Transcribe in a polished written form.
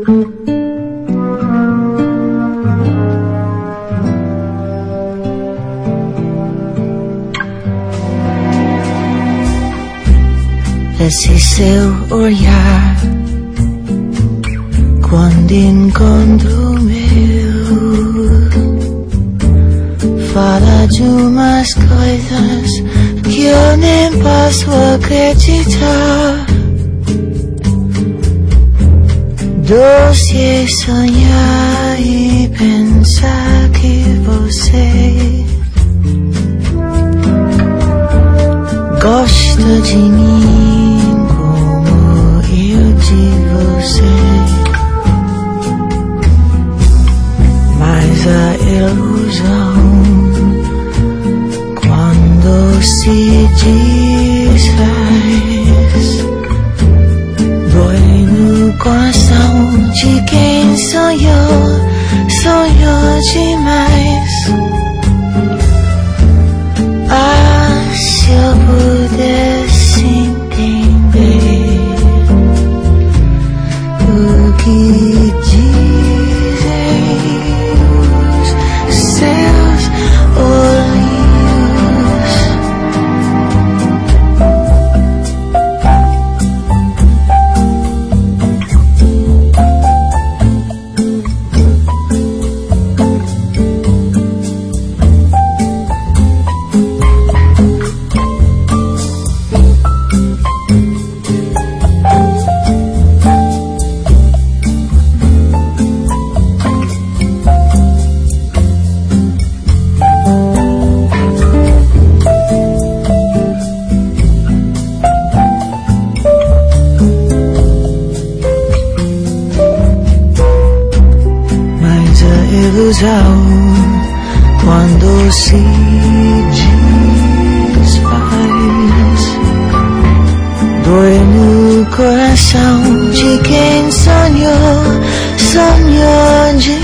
Esse seu olhar, quando encontro o meu, fala de umas coisas que eu nem posso acreditar. Doce é sonhar e pensar que você gosta de mim como eu de você. Mas a ilusão, quando se desfaz, dói no coração de quem sonhou, sonhou demais. Ah, se eu pudesse entender o que dizem os seus olhos. Quando se desfaz, dói no coração de quem sonhou, sonhou de